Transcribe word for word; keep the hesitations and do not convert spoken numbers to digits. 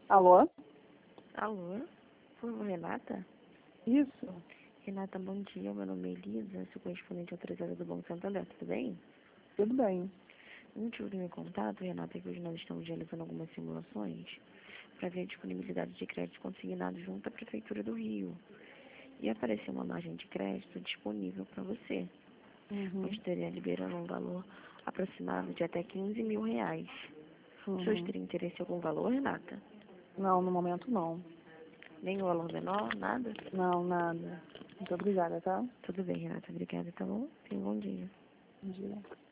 Alô? Alô? Foi a Renata? Isso. Renata, bom dia. Meu nome é Elisa, sou correspondente autorizada do Banco Santander, tudo bem? Tudo bem. O motivo do meu contato, Renata, é que hoje nós estamos realizando algumas simulações para ver a disponibilidade de crédito consignado junto à Prefeitura do Rio. E apareceu uma margem de crédito disponível para você. Uhum. Eu estaria liberando um valor aproximado de até quinze mil reais. O senhor Uhum. teria interesse em algum valor, Renata? Não, no momento não. Nem um valor menor, nada? Não, nada. Muito obrigada, tá? Tudo bem, Renata. Obrigada, tá bom? Tenha um bom dia. Bom dia.